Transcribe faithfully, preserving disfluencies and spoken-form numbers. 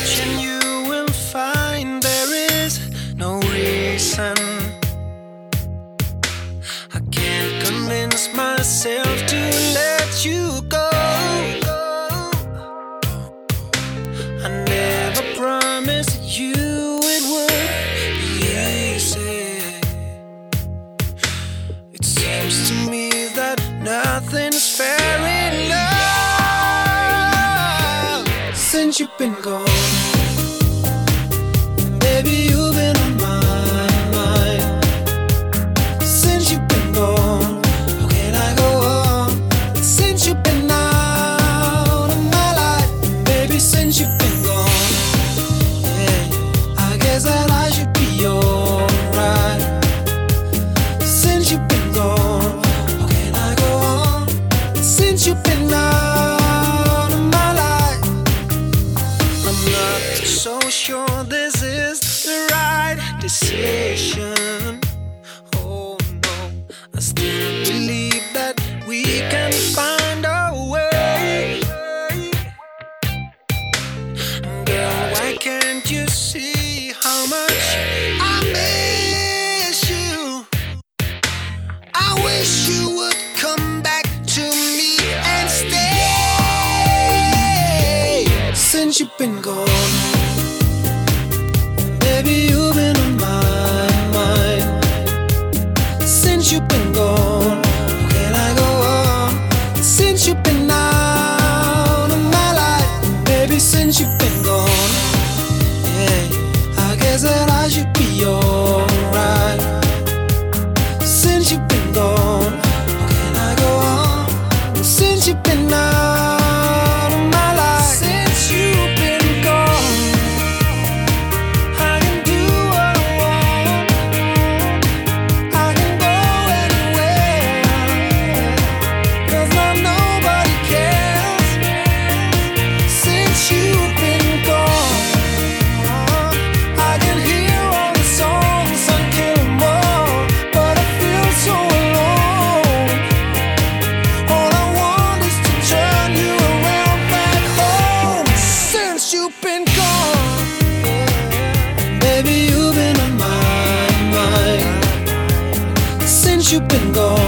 search and you will find there is no reason. I can't convince myself to let you go. I never promised you it would be easy. It seems to me that nothing's fair in love since you've been gone. Baby, you've been on my mind since you've been gone. How can I go on since you've been out of my life? Baby, since you've been gone, yeah, I guess that I should be alright. Since you've been gone, how can I go on since you've been out of my life? I'm not so sure this is the right decision. Oh no, I still believe that we can find a way. Girl, why can't you see how much I miss you? I wish you would come back to me and stay. Since you've been gone, baby, you've been on my mind since you've been gone. How can I go on since you've been out of my life? Baby, since you've been gone, yeah, I guess that I should be alright. Since you've been gone, how can I go on since you've been out of my life? Since you've been gone, I can do what I want. I can go anywhere, 'cause now nobody cares. Since you've been gone, I can hear all the songs and kill 'em all, but I feel so alone. All I want is to turn you around back home. Since you've been gone, baby, you've been on my mind since you've been gone.